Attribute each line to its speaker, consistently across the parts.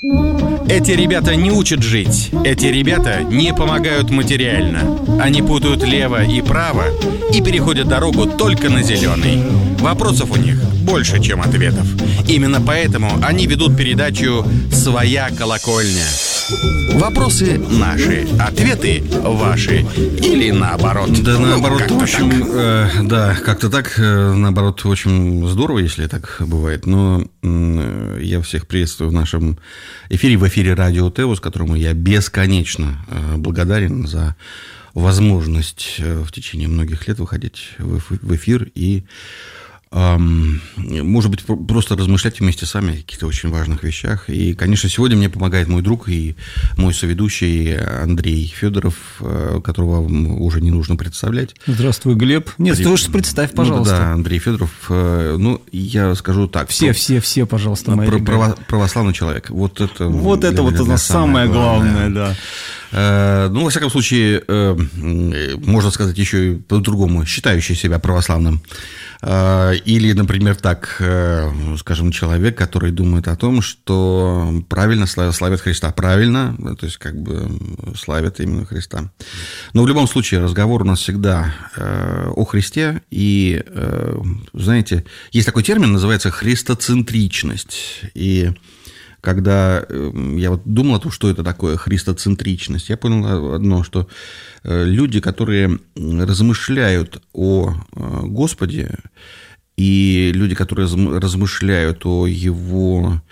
Speaker 1: Эти ребята не учат жить. Эти ребята не помогают материально. Они путают лево и право и переходят дорогу только на зеленый. Вопросов у них больше, чем ответов. Именно поэтому они ведут передачу «Своя колокольня». Вопросы наши, ответы ваши. Или наоборот.
Speaker 2: Да, наоборот,
Speaker 1: как-то
Speaker 2: в общем, да, как-то так, наоборот, очень здорово, если так бывает. Но я всех приветствую в нашем эфире, в эфире Радио Теос, которому я бесконечно благодарен за возможность в течение многих лет выходить в эфир и, может быть, просто размышлять вместе с вами о каких-то очень важных вещах. И, конечно, сегодня мне помогает мой друг и мой соведущий Андрей Федоров, которого уже не нужно представлять.
Speaker 3: Здравствуй, Глеб. Нет, ты уж представь, пожалуйста.
Speaker 2: Да, Андрей Федоров. Ну, я скажу так.
Speaker 3: Все, пожалуйста, мои ребята.
Speaker 2: Православный человек. Вот это
Speaker 3: вот у нас самое главное, да.
Speaker 2: Ну, во всяком случае, можно сказать еще и по-другому, считающий себя православным. Или, например, так, скажем, человек, который думает о том, что правильно славят Христа. Правильно, то есть, как бы, славят именно Христа. Но в любом случае, разговор у нас всегда о Христе. И, знаете, есть такой термин, называется христоцентричность. И когда я вот думал о том, что это такое христоцентричность, я понял одно, что люди, которые размышляют о Господе, и люди, которые размышляют о Его,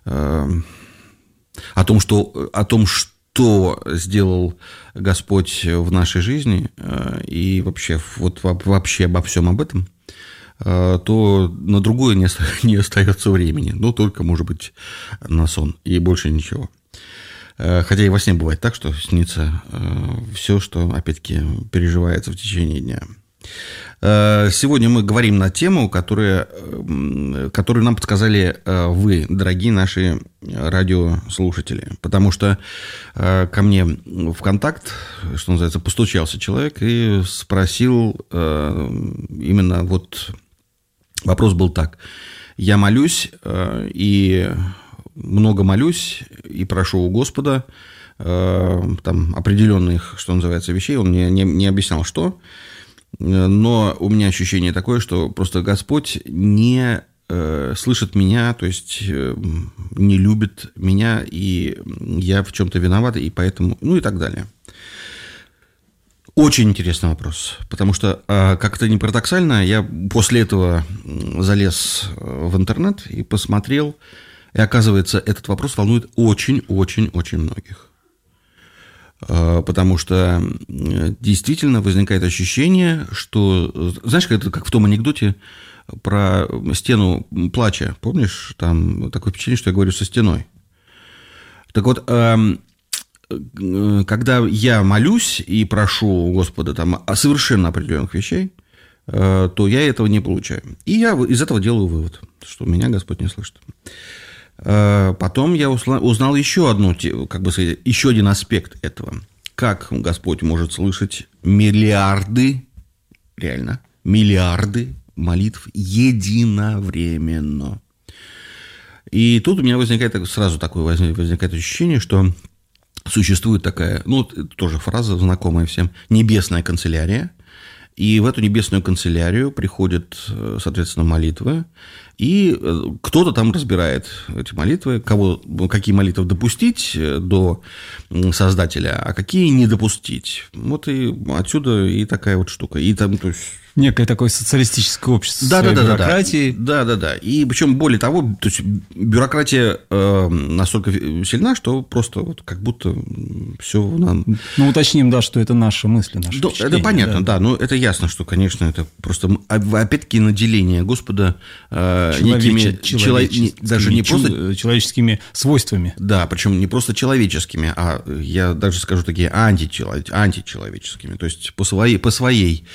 Speaker 2: о том, что сделал Господь в нашей жизни, и вообще обо всем об этом, то на другое не остается времени. Ну, только, может быть, на сон. И больше ничего. Хотя и во сне бывает так, что снится все, что, опять-таки, переживается в течение дня. Сегодня мы говорим на тему, которую нам подсказали вы, дорогие наши радиослушатели. Потому что ко мне в контакт, что называется, постучался человек и спросил именно вот... Вопрос был так. Я молюсь, и много молюсь, и прошу у Господа там определенных, что называется, вещей. Он мне не объяснял, что. Но у меня ощущение такое, что просто Господь не слышит меня, то есть не любит меня, и я в чем-то виноват, и поэтому... Ну и так далее. Очень интересный вопрос, потому что, как-то не парадоксально, я после этого залез в интернет и посмотрел, и оказывается, этот вопрос волнует очень-очень-очень многих. Потому что действительно возникает ощущение, что, знаешь, это как в том анекдоте про стену плача, помнишь, там такое впечатление, что я говорю со стеной. Так вот, когда я молюсь и прошу у Господа там о совершенно определенных вещей, то я этого не получаю. И я из этого делаю вывод, что меня Господь не слышит. Потом я узнал еще один аспект этого. Как Господь может слышать миллиарды молитв единовременно. И тут у меня возникает ощущение, что существует такая, ну, тоже фраза знакомая всем, небесная канцелярия, и в эту небесную канцелярию приходят, соответственно, молитвы, и кто-то там разбирает эти молитвы, какие молитвы допустить до Создателя, а какие не допустить. Вот и отсюда и такая вот штука. И там, то есть...
Speaker 3: Некое такое социалистическое общество с бюрократией.
Speaker 2: Да. И причем, более того, то есть бюрократия настолько сильна, что просто вот как будто все нам...
Speaker 3: Ну, уточним, да, что это наши мысли, наши впечатления.
Speaker 2: Это понятно, да. Но это ясно, что, конечно, это просто, опять-таки, наделение Господа
Speaker 3: человеческими свойствами.
Speaker 2: Да, причем не просто человеческими, а я даже скажу такие античеловеческими. То есть по своей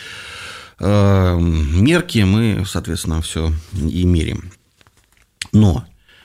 Speaker 2: мерки мы, соответственно, все и меряем. Но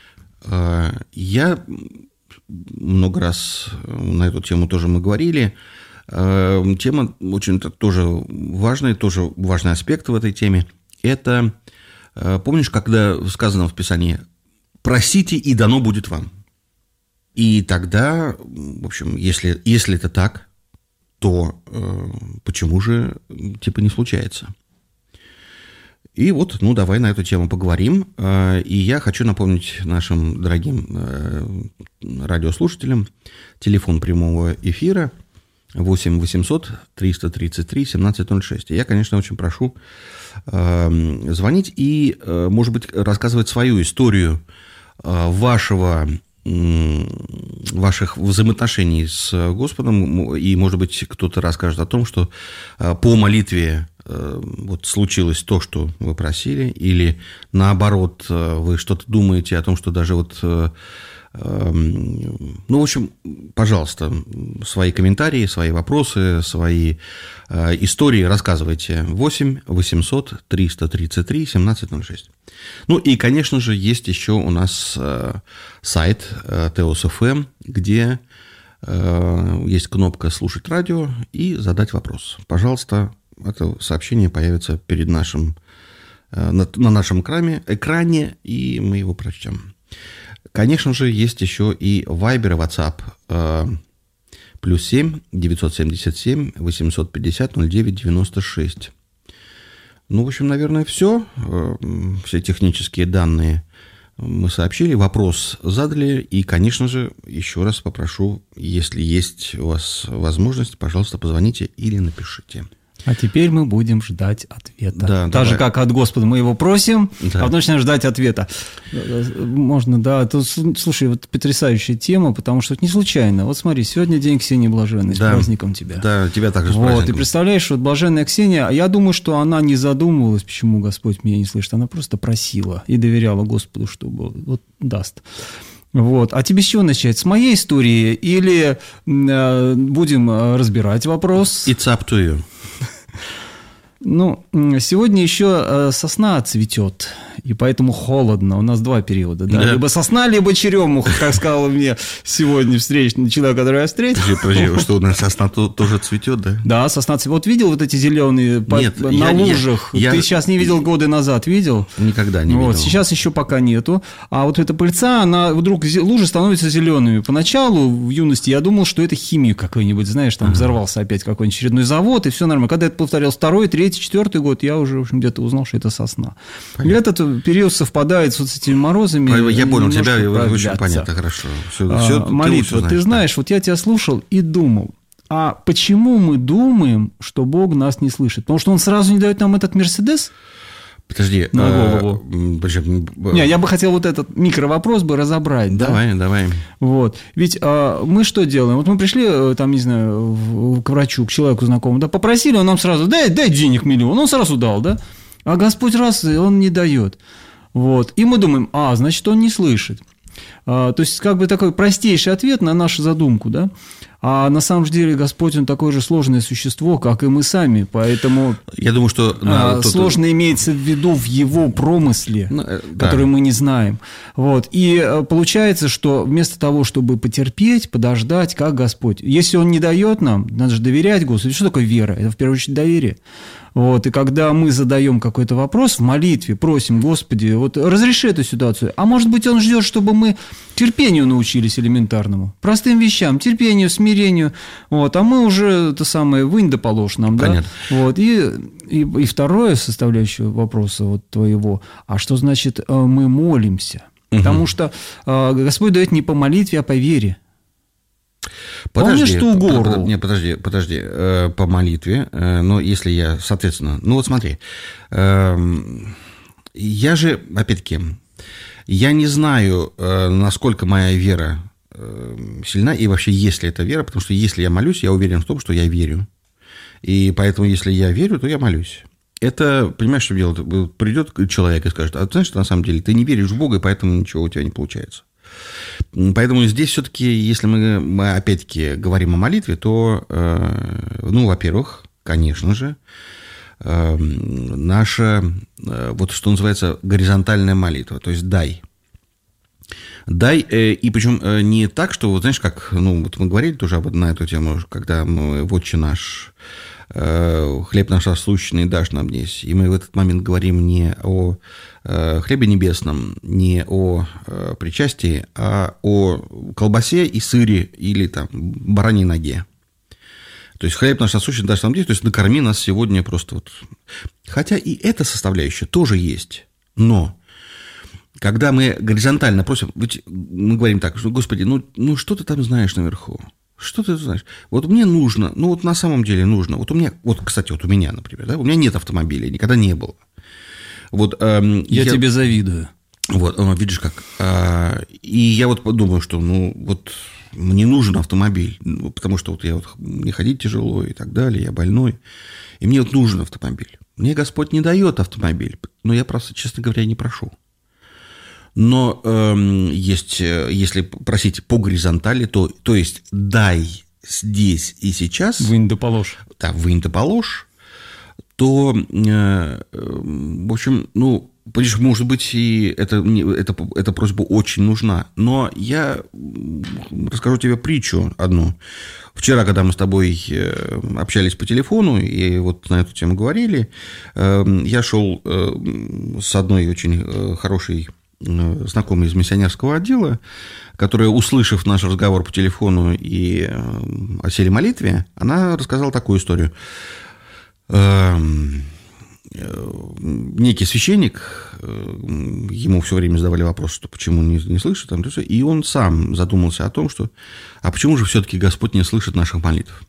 Speaker 2: я много раз на эту тему тоже мы говорили. Тема очень тоже важный аспект в этой теме. Это, помнишь, когда сказано в Писании: «Просите, и дано будет вам». И тогда, в общем, если это так, то почему же типа не случается? И вот, давай на эту тему поговорим. И я хочу напомнить нашим дорогим радиослушателям телефон прямого эфира 8 800 333 1706. Я, конечно, очень прошу звонить и, может быть, рассказывать свою историю ваших взаимоотношений с Господом. И, может быть, кто-то расскажет о том, что по молитве вот случилось то, что вы просили, или наоборот, вы что-то думаете о том, что даже вот... в общем, пожалуйста, свои комментарии, свои вопросы, свои истории рассказывайте. 8 800 333 1706. И, конечно же, есть еще у нас сайт Teos.fm, где есть кнопка «Слушать радио» и задать вопрос. Пожалуйста, это сообщение появится перед на нашем экране, и мы его прочтем. Конечно же, есть еще и Viber и WhatsApp. +7 977 850 09 96. В общем, наверное, все. Все технические данные мы сообщили, вопрос задали. И, конечно же, еще раз попрошу, если есть у вас возможность, пожалуйста, позвоните или напишите.
Speaker 4: А теперь мы будем ждать ответа.
Speaker 2: Да,
Speaker 4: так же, как от Господа мы его просим, а потом начинаем ждать ответа. Можно, да. Тут, слушай, вот потрясающая тема, потому что это не случайно. Вот смотри, сегодня день Ксении Блаженной, с праздником тебя.
Speaker 2: Да, тебя также с праздником.
Speaker 4: Вот, и представляешь, вот Блаженная Ксения, я думаю, что она не задумывалась, почему Господь меня не слышит. Она просто просила и доверяла Господу, что вот даст. Вот. А тебе с чего начать? С моей истории или будем разбирать вопрос?
Speaker 2: It's up to you.
Speaker 4: Сегодня еще сосна цветет, и поэтому холодно. У нас два периода. Да? Либо сосна, либо черемуха, как сказал мне сегодня встречный человек, который я встретил.
Speaker 2: Подожди, что у нас сосна тоже цветет, да?
Speaker 4: Да, сосна цветет. Вот видел вот эти зеленые на лужах? Ты сейчас не видел, годы назад видел?
Speaker 2: Никогда не видел.
Speaker 4: Сейчас еще пока нету. А вот эта пыльца, она вдруг лужи становятся зелеными. Поначалу в юности я думал, что это химия какой-нибудь, знаешь, там взорвался опять какой-нибудь очередной завод, и все нормально. Когда это повторялось второй, третий, четвертый год, я уже, в общем, где-то узнал, что это сосна. И этот период совпадает с этими морозами.
Speaker 2: Я понял тебя, очень понятно, хорошо.
Speaker 4: Молитва. Ты знаешь, вот я тебя слушал и думал, а почему мы думаем, что Бог нас не слышит? Потому что Он сразу не дает нам этот Мерседес?
Speaker 2: Подожди.
Speaker 4: На голову. Я бы хотел вот этот микровопрос бы разобрать.
Speaker 2: Давай.
Speaker 4: Вот. Ведь мы что делаем? Вот мы пришли, там, не знаю, к врачу, к человеку знакомому, да, попросили, он нам сразу, дай денег миллион, он сразу дал, да? А Господь раз, и Он не дает. Вот. И мы думаем, значит, Он не слышит. То есть, как бы такой простейший ответ на нашу задумку, да? А на самом деле Господь, Он такое же сложное существо, как и мы сами, поэтому
Speaker 2: я думаю, что
Speaker 4: сложно имеется в виду в Его промысле, который мы не знаем. Вот. И получается, что вместо того, чтобы потерпеть, подождать, как Господь, если Он не дает нам, надо же доверять Господу. Что такое вера? Это в первую очередь доверие. Вот, и когда мы задаем какой-то вопрос в молитве, просим, Господи, вот разреши эту ситуацию, а может быть, Он ждет, чтобы мы терпению научились элементарному, простым вещам, терпению, смирению, вот, а мы уже это самое вынь да положь нам, да? Вот, и второе составляющее вопроса вот твоего, а что значит мы молимся? Потому что Господь дает не по молитве, а по вере.
Speaker 2: Помнишь ту гору? Подожди. По молитве. Но если я, соответственно... вот смотри. Я же, опять-таки, я не знаю, насколько моя вера сильна, и вообще, есть ли это вера, потому что если я молюсь, я уверен в том, что я верю. И поэтому, если я верю, то я молюсь. Это, понимаешь, что делать? Придет человек и скажет, а ты знаешь, что на самом деле ты не веришь в Бога, и поэтому ничего у тебя не получается. Поэтому здесь все-таки, если мы опять-таки говорим о молитве, то, во-первых, конечно же, наша, вот что называется, горизонтальная молитва, то есть «дай». Дай, и причем не так, что, вот знаешь, как, вот мы говорили тоже на эту тему, когда мы в «Отче наш», хлеб наш насущный дашь нам днесь, и мы в этот момент говорим не о хлебе небесном, не о причастии, а о колбасе и сыре или там бараньей ноге. То есть хлеб наш насущный дашь нам днесь, то есть накорми нас сегодня просто вот. Хотя и эта составляющая тоже есть, но когда мы горизонтально просим, ведь мы говорим так, что, Господи, что ты там знаешь наверху? Что ты знаешь? Вот мне нужно, вот на самом деле нужно. Вот у меня, кстати, у меня, например, да, у меня нет автомобиля, никогда не было. Вот,
Speaker 4: я тебе завидую.
Speaker 2: Вот, видишь как. И я вот подумаю, что, мне нужен автомобиль, потому что мне ходить тяжело и так далее, я больной, и мне нужен автомобиль. Мне Господь не дает автомобиль, но я просто, честно говоря, не прошу. Но если просить по горизонтали, то есть дай здесь и сейчас.
Speaker 4: Вынь да положь.
Speaker 2: Да, вынь да положь. То, в общем, может быть, и эта просьба очень нужна. Но я расскажу тебе притчу одну. Вчера, когда мы с тобой общались по телефону и вот на эту тему говорили, я шел с одной очень хорошей знакомый из миссионерского отдела, которая, услышав наш разговор по телефону и о селе молитве, она рассказала такую историю. Некий священник, ему все время задавали вопрос, что почему не слышит, и он сам задумался о том, что а почему же все-таки Господь не слышит наших молитв?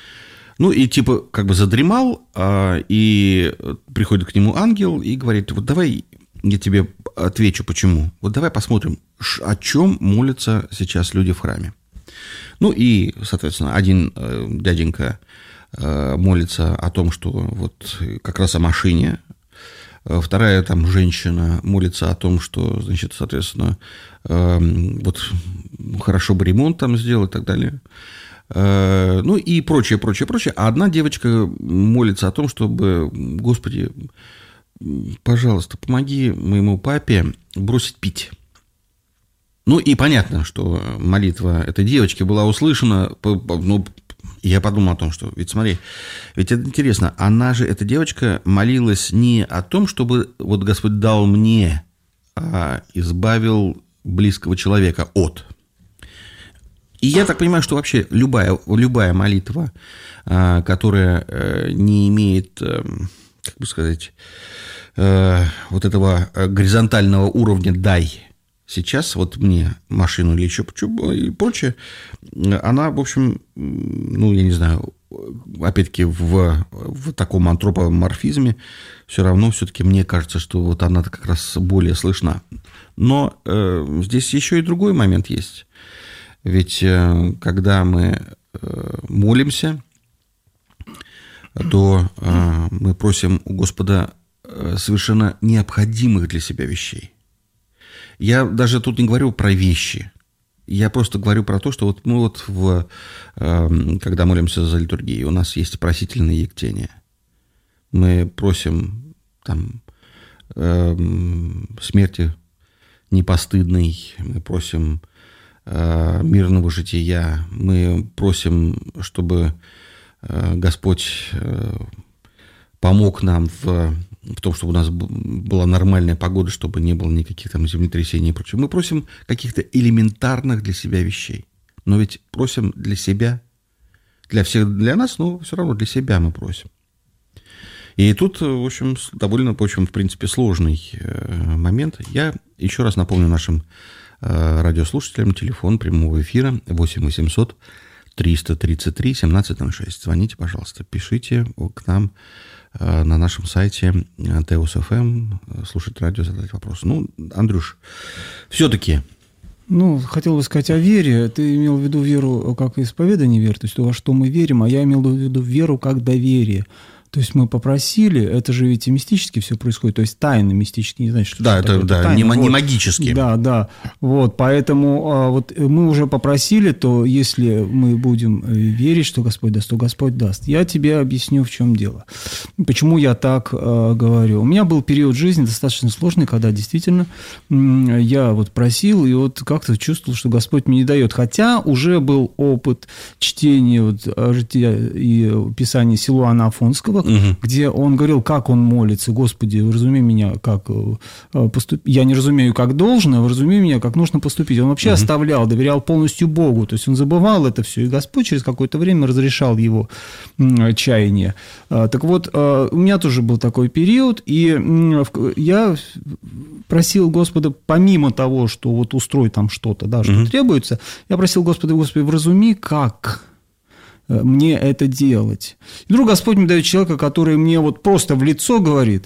Speaker 2: Задремал, и приходит к нему ангел и говорит, вот давай я тебе отвечу, почему. Вот давай посмотрим, о чем молятся сейчас люди в храме. И, соответственно, один дяденька молится о том, что вот как раз о машине, вторая там женщина молится о том, что, значит, соответственно, вот хорошо бы ремонт там сделать и так далее. И прочее. А одна девочка молится о том, чтобы, Господи, пожалуйста, помоги моему папе бросить пить. И понятно, что молитва этой девочки была услышана. Я подумал о том, что, ведь смотри, ведь это интересно, эта девочка молилась не о том, чтобы вот Господь дал мне, а избавил близкого человека от. И я так понимаю, что вообще любая молитва, которая не имеет, как бы сказать, вот этого горизонтального уровня «дай сейчас вот мне машину» или еще и прочее, она, в общем, я не знаю, опять-таки в таком антропоморфизме все равно все-таки мне кажется, что вот она как раз более слышна. Но здесь еще и другой момент есть. Ведь когда мы молимся, то мы просим у Господа совершенно необходимых для себя вещей. Я даже тут не говорю про вещи. Я просто говорю про то, что вот мы когда молимся за литургию, у нас есть просительные ектения. Мы просим там смерти непостыдной, мы просим мирного жития, мы просим, чтобы Господь помог нам в том, чтобы у нас была нормальная погода, чтобы не было никаких там землетрясений и прочего. Мы просим каких-то элементарных для себя вещей. Но ведь просим для себя, для всех, для нас, но все равно для себя мы просим. И тут, в общем, довольно, в принципе, сложный момент. Я еще раз напомню нашим радиослушателям телефон прямого эфира 8 800 333 1706. Звоните, пожалуйста, пишите к нам на нашем сайте Teos.fm, слушать радио, задать вопрос. Андрюш, все-таки...
Speaker 4: хотел бы сказать о вере. Ты имел в виду веру как исповедание веры, то есть во что мы верим, а я имел в виду веру как доверие. То есть мы попросили, это же ведь и мистически все происходит, то есть тайно мистически, не знаю, что
Speaker 2: да,
Speaker 4: это
Speaker 2: да,
Speaker 4: тайна,
Speaker 2: не магически.
Speaker 4: Да, вот, поэтому вот мы уже попросили, то если мы будем верить, что Господь даст, то Господь даст. Я тебе объясню, в чем дело. Почему я так говорю. У меня был период жизни достаточно сложный, когда действительно я вот просил, и вот как-то чувствовал, что Господь мне не дает. Хотя уже был опыт чтения вот жития и писания Силуана Афонского, где он говорил, как он молится: Господи, вразуми меня, как поступить. Я не разумею, как должно, вразуми меня, как нужно поступить. Он вообще оставлял, доверял полностью Богу. То есть он забывал это все, и Господь через какое-то время разрешал его чаяние. Так вот, у меня тоже был такой период, и я просил Господа, помимо того, что вот устрой там что-то, да, что требуется, я просил Господа: Господи, вразуми, как мне это делать. И вдруг Господь мне дает человека, который мне вот просто в лицо говорит: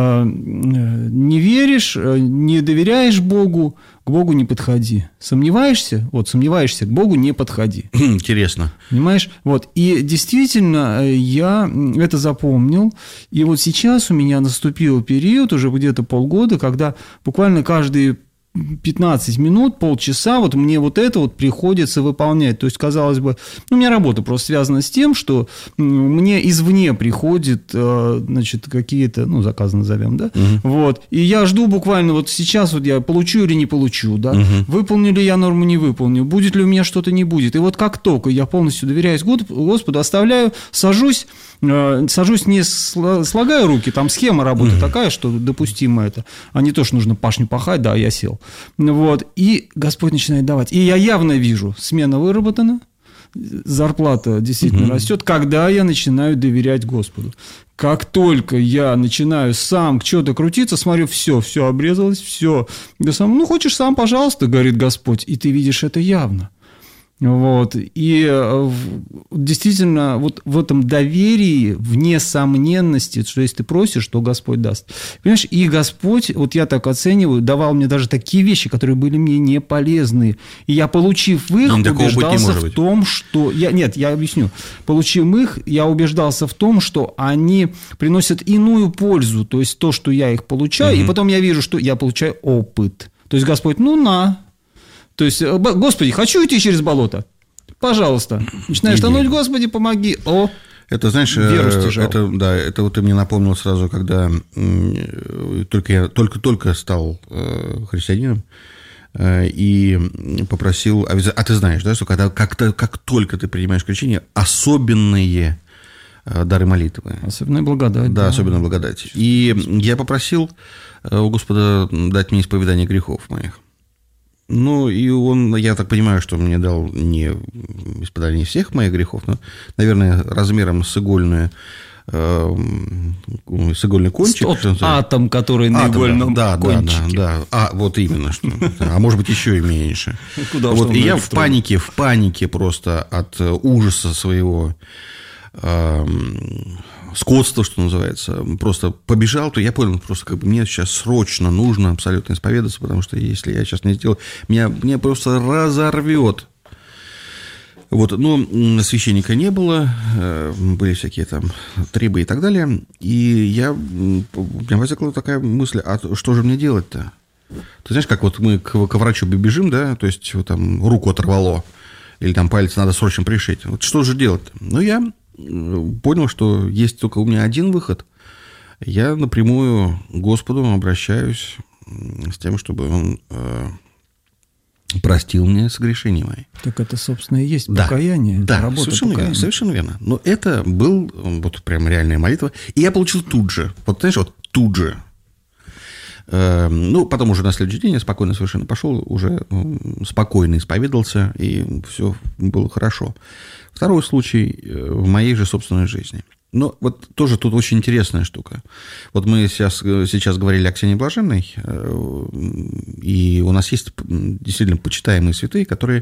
Speaker 4: не веришь, не доверяешь Богу, к Богу не подходи. Сомневаешься? Вот, сомневаешься, к Богу не подходи.
Speaker 2: Интересно.
Speaker 4: Понимаешь? Вот. И действительно, я это запомнил. И вот сейчас у меня наступил период, уже где-то полгода, когда буквально каждые 15 минут, полчаса, вот мне вот это вот приходится выполнять. То есть, казалось бы, у меня работа просто связана с тем, что мне извне приходят, значит, какие-то, заказы назовем, да, вот, и я жду буквально вот сейчас вот я получу или не получу, да, выполню ли я норму, не выполню, будет ли у меня что-то, не будет. И вот как только я полностью доверяюсь Господу, оставляю, сажусь, не слагаю руки, там схема работы такая, что допустимо это, а не то, что нужно пашню пахать, да, я сел. Вот, и Господь начинает давать. И я явно вижу, смена выработана, зарплата действительно растет, когда я начинаю доверять Господу. Как только я начинаю сам что-то крутиться, смотрю, все обрезалось, все. Да сам, хочешь сам, пожалуйста, говорит Господь, и ты видишь это явно. Вот. И действительно, вот в этом доверии, в несомненности, что если ты просишь, то Господь даст. Понимаешь, и Господь, вот я так оцениваю, давал мне даже такие вещи, которые были мне не полезны. И я, получив их, убеждался в том, что... Я объясню. Получив их, я убеждался в том, что они приносят иную пользу. То есть то, что я их получаю, и потом я вижу, что я получаю опыт. То есть Господь, на... То есть, Господи, хочу идти через болото. Пожалуйста. Начинаешь тонуть, Господи, помоги.
Speaker 2: Это, знаешь,
Speaker 4: веру стяжал.
Speaker 2: Это вот ты мне напомнил сразу, когда я только стал христианином и попросил, а ты знаешь, да, что как только ты принимаешь крещение, особенные дары молитвы.
Speaker 4: Особенная благодать.
Speaker 2: Да, особенная благодать. И я попросил у Господа дать мне исповедание грехов моих. И я так понимаю, что он мне дал не исповедание всех моих грехов, но, наверное, размером с игольный кончик.
Speaker 4: Тот атом, который на игольном кончике.
Speaker 2: Да. Вот именно что. А может быть, еще и меньше. Вот, и я в панике просто от ужаса своего скотство, что называется, просто побежал, то я понял, просто мне сейчас срочно нужно абсолютно исповедаться, потому что если я сейчас не сделаю, меня просто разорвет. Вот, но священника не было, были всякие там требы и так далее, и у меня возникла такая мысль, а что же мне делать-то? Ты знаешь, как вот мы к врачу бежим, да, то есть вот там руку оторвало, или там палец надо срочно пришить, вот что же делать-то? Я понял, что есть только у меня один выход. Я напрямую к Господу обращаюсь с тем, чтобы Он простил мне согрешения мои.
Speaker 4: Так это, собственно, и есть покаяние.
Speaker 2: Да, совершенно верно. Но это был вот прям реальная молитва. И я получил тут же. Вот, знаешь, вот тут же. Потом уже на следующий день я спокойно совершенно пошел, уже спокойно исповедался, и все было хорошо. Второй случай в моей же собственной жизни. Но вот тоже тут очень интересная штука. Вот мы сейчас говорили о Ксении Блаженной, и у нас есть действительно почитаемые святые, которым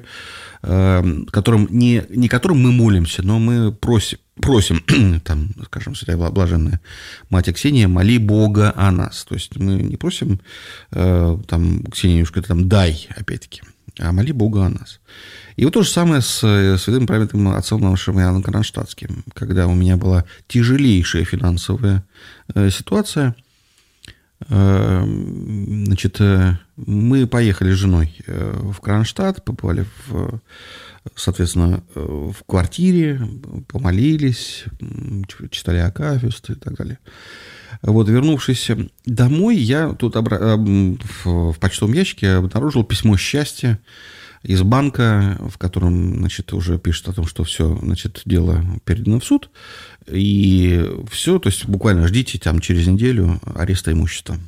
Speaker 2: не которым мы молимся, но мы просим, там, скажем, Святая Блаженная Мать Ксения, моли Бога о нас. То есть мы не просим, там, Ксении, ты там дай, опять-таки. а моли Бога о нас. И вот то же самое с святым праведным отцом нашим Иоанном Кронштадтским. Когда у меня была тяжелейшая финансовая ситуация, значит, мы поехали с женой в Кронштадт, побывали, соответственно, в квартире, помолились, читали акафист и так далее. Вот, вернувшись домой, я тут в почтовом ящике обнаружил письмо счастья из банка, в котором, значит, уже пишет о том, что все, значит, дело передано в суд, и все, то есть буквально ждите там через неделю ареста имущества.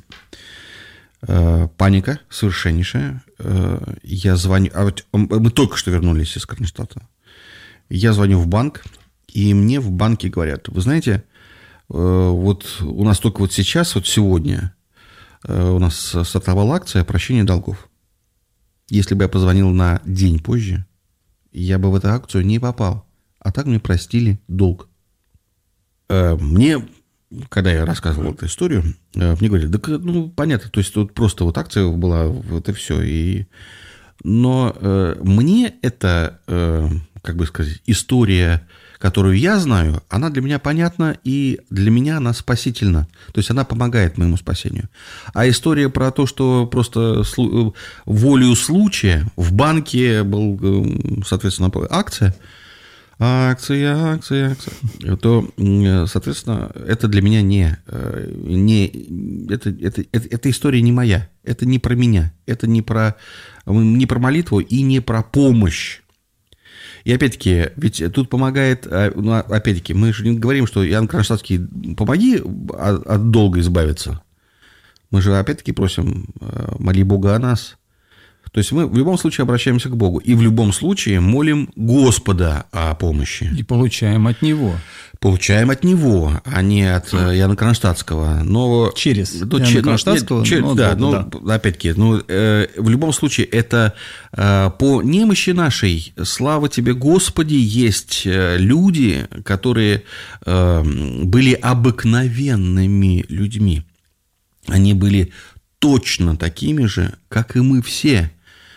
Speaker 2: Паника совершеннейшая. Я звоню, мы только что вернулись из Кронштадта. Я звоню в банк, и мне в банке говорят: вы знаете, вот у нас только вот сейчас, вот сегодня у нас стартовала акция прощения долгов. Если бы я позвонил на день позже, я бы в эту акцию не попал. А так мне простили долг. Мне, когда я рассказывал эту историю, мне говорили: да, ну, понятно, то есть тут просто вот акция была, вот и все. Но мне это, как бы сказать, история, которую я знаю, она для меня понятна, и для меня она спасительна. То есть она помогает моему спасению. А история про то, что просто волею случая в банке был, соответственно, акция, то, соответственно, это для меня эта история не моя, это не про меня, это не про молитву и не про помощь. И опять-таки, ведь тут помогает, ну, опять-таки, мы же не говорим, что Иоанн Кронштадтский, помоги от долга избавиться. Мы же опять-таки просим: моли Бога о нас. То есть мы в любом случае обращаемся к Богу. И в любом случае молим Господа о помощи.
Speaker 4: И получаем от Него.
Speaker 2: Получаем от Него, а не от Иоанна Кронштадтского. Но
Speaker 4: через Иоанна Кронштадтского.
Speaker 2: Да, но опять-таки, в любом случае, это по немощи нашей, слава Тебе, Господи, есть люди, которые были обыкновенными людьми. Они были точно такими же, как и мы все.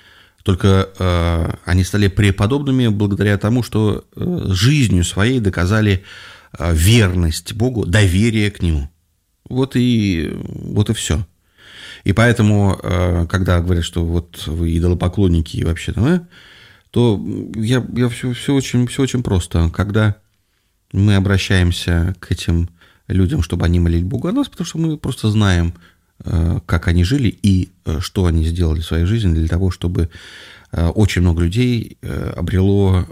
Speaker 2: Только они стали преподобными благодаря тому, что жизнью своей доказали верность Богу, доверие к Нему. Вот и все. И поэтому, когда говорят, что вот вы идолопоклонники и вообще, то все очень просто. Когда мы обращаемся к этим людям, чтобы они молили Бога о нас, потому что мы просто знаем, как они жили и что они сделали в своей жизни для того, чтобы очень много людей обрело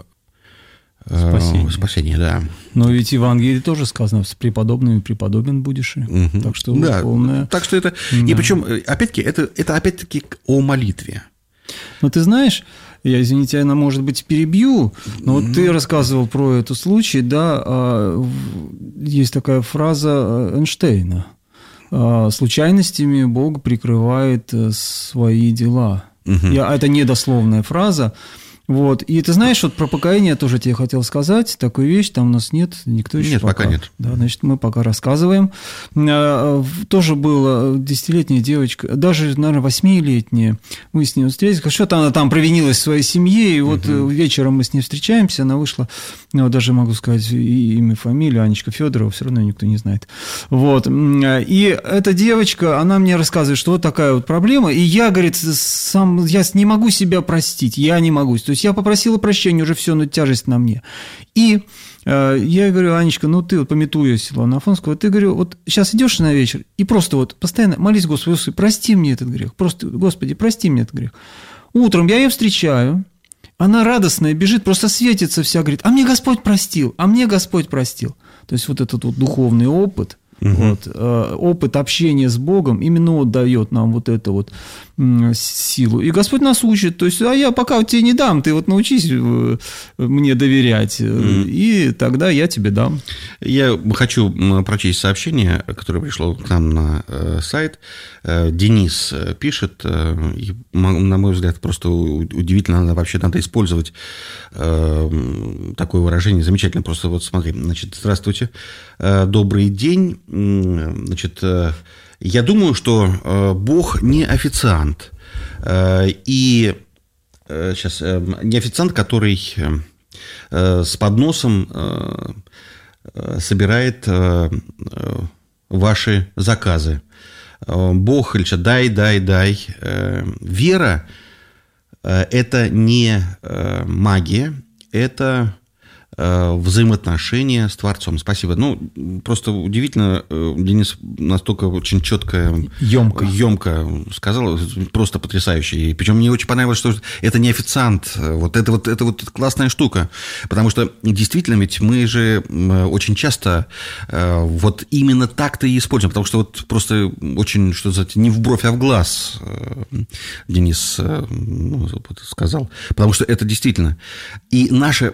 Speaker 2: спасение, да.
Speaker 4: Но ведь в Евангелии тоже сказано: с преподобными преподобен будешь.
Speaker 2: Угу.
Speaker 4: Так что
Speaker 2: да,
Speaker 4: полное...
Speaker 2: Так что это... Да. И причем, опять-таки, это опять-таки о молитве.
Speaker 4: Но ты знаешь, я, извините, я, может быть, перебью, но вот ты рассказывал про этот случай, да, есть такая фраза Эйнштейна: случайностями Бог прикрывает свои дела. Это недословная фраза. Вот. И ты знаешь, вот про покаяние тоже тебе хотел сказать. Такую вещь там у нас нет, никто еще
Speaker 2: пока нет.
Speaker 4: Да, значит, мы пока рассказываем. Тоже была 10-летняя девочка, даже, наверное, 8-летняя. Мы с ней встретились. Что-то она там провинилась в своей семье, и вот вечером мы с ней встречаемся, она вышла, даже могу сказать имя, фамилию, Анечка Федорова, все равно никто не знает. Вот. И эта девочка, она мне рассказывает, что вот такая вот проблема, и я, говорит, я не могу себя простить, я не могу. То есть я попросила прощения, уже все, но тяжесть на мне. И я говорю: Анечка, ну ты, вот памятуя Силуана Афонского, ты, говорю, вот сейчас идешь на вечер и просто вот постоянно молись: Господи, прости мне этот грех, просто, Господи, прости мне этот грех. Утром я ее встречаю, она радостная, бежит, просто светится вся, говорит: а мне Господь простил, а мне Господь простил. То есть вот этот вот духовный опыт, вот, опыт общения с Богом именно вот дает нам вот эту вот силу. И Господь нас учит. То есть, я пока тебе не дам, ты вот научись мне доверять, и тогда я тебе дам.
Speaker 2: Я хочу прочесть сообщение, которое пришло к нам на сайт. Денис пишет, и, на мой взгляд, просто удивительно, вообще надо использовать такое выражение, замечательно. Просто вот смотри, значит: здравствуйте, добрый день. Значит, я думаю, что Бог не официант, и не официант, который с подносом собирает ваши заказы. Бог говорит: дай. Вера – это не магия, это взаимоотношения с Творцом. Спасибо. Просто удивительно, Денис настолько очень четко, емко сказал, просто потрясающе. И причем мне очень понравилось, что это не официант. Это классная штука. Потому что действительно, ведь мы же очень часто вот именно так-то и используем. Потому что вот просто очень, что сказать, не в бровь, а в глаз Денис сказал. Потому что это действительно. И наше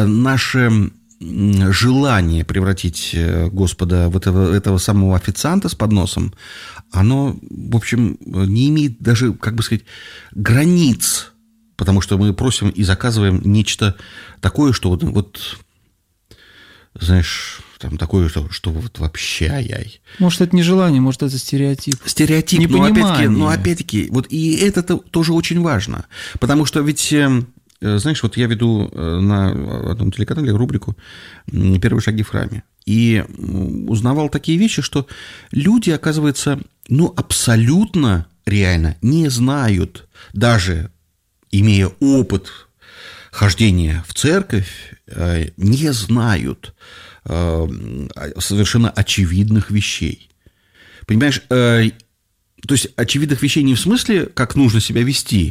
Speaker 2: желание превратить Господа в этого самого официанта с подносом, оно, в общем, не имеет даже, как бы сказать, границ, потому что мы просим и заказываем нечто такое, что вот знаешь, там такое, что вот вообще ай-яй.
Speaker 4: Может, это не желание, может, это стереотип.
Speaker 2: Стереотип, но опять-таки, вот и это тоже очень важно, потому что ведь... Знаешь, вот я веду на одном телеканале рубрику «Первые шаги в храме». И узнавал такие вещи, что люди, оказывается, абсолютно реально не знают, даже имея опыт хождения в церковь, не знают совершенно очевидных вещей. Понимаешь, то есть очевидных вещей не в смысле, как нужно себя вести,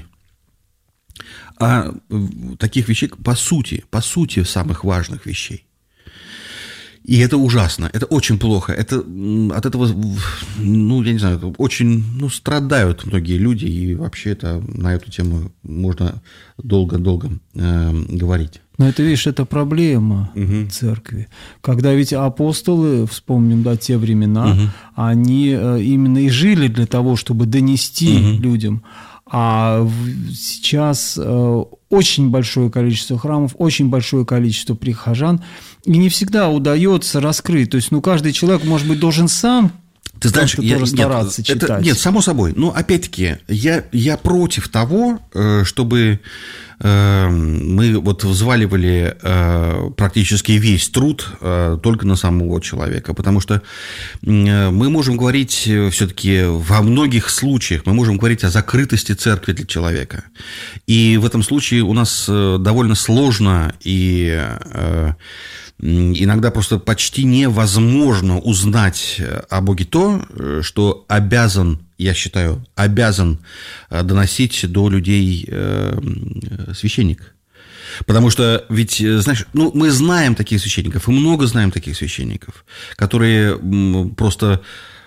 Speaker 2: а таких вещей по сути самых важных вещей. И это ужасно, это очень плохо. Это от этого, я не знаю, очень страдают многие люди, и вообще это на эту тему можно долго-долго говорить.
Speaker 4: Но это, видишь, это проблема церкви. Когда ведь апостолы, вспомним, те времена, они именно и жили для того, чтобы донести людям. А сейчас очень большое количество храмов, очень большое количество прихожан, и не всегда удается раскрыть. То есть, каждый человек, может быть, должен сам
Speaker 2: Ты знаешь,
Speaker 4: тоже стараться читать.
Speaker 2: Нет, само собой. Но, опять-таки, я против того, чтобы мы вот взваливали практически весь труд только на самого человека. Потому что мы можем говорить все-таки во многих случаях, мы можем говорить о закрытости церкви для человека. И в этом случае у нас довольно сложно и иногда просто почти невозможно узнать о Боге то, что я считаю, обязан доносить до людей священник. Потому что ведь, знаешь, мы знаем таких священников, и много знаем таких священников, которые просто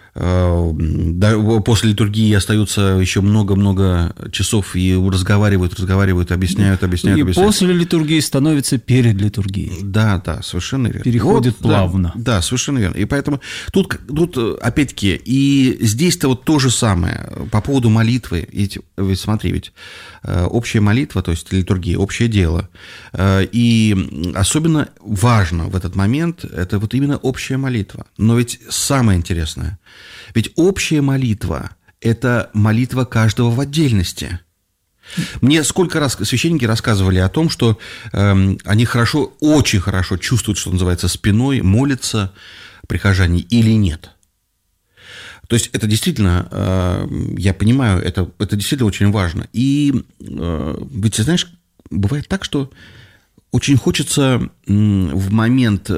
Speaker 2: после литургии остаются еще много-много часов и разговаривают, объясняют. И
Speaker 4: после литургии становится перед литургией.
Speaker 2: Да, совершенно верно.
Speaker 4: Переходит плавно.
Speaker 2: Да, совершенно верно. И поэтому тут опять-таки, и здесь-то вот то же самое по поводу молитвы. Ведь смотри, ведь общая молитва, то есть литургия, общее дело. И особенно важно в этот момент это вот именно общая молитва. Но ведь самое интересное, ведь общая молитва – это молитва каждого в отдельности. Мне сколько раз священники рассказывали о том, что они очень хорошо чувствуют, что называется, спиной, молятся прихожане или нет. То есть это действительно, я понимаю, это действительно очень важно. И ведь, знаешь, бывает так, что очень хочется в момент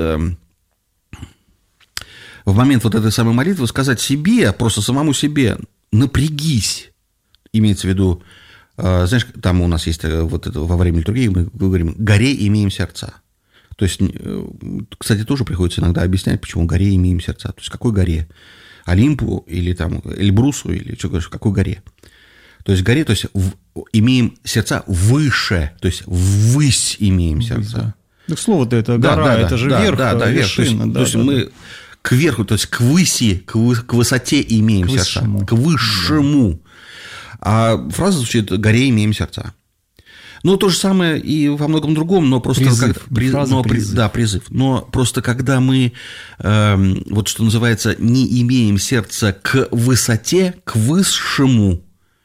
Speaker 2: вот этой самой молитвы сказать себе, просто самому себе: напрягись. Имеется в виду, знаешь, там у нас есть вот это, во время литургии мы говорим: горе имеем сердца. То есть, кстати, тоже приходится иногда объяснять, почему горе имеем сердца. То есть, какой горе? Олимпу или там Эльбрусу, или что говоришь, какой горе? То есть, горе, то есть, имеем сердца выше, то есть, ввысь имеем сердца.
Speaker 4: Да. Так слово-то это гора, это же верх, вершина.
Speaker 2: То есть, мы кверху, то есть, к выси, к высоте имеем сердца. К высшему. А фраза звучит: горе имеем сердца. То же самое и во многом другом, но просто
Speaker 4: призыв.
Speaker 2: Да, призыв. Но просто когда мы, вот что называется, не имеем сердца к высоте, к высшему,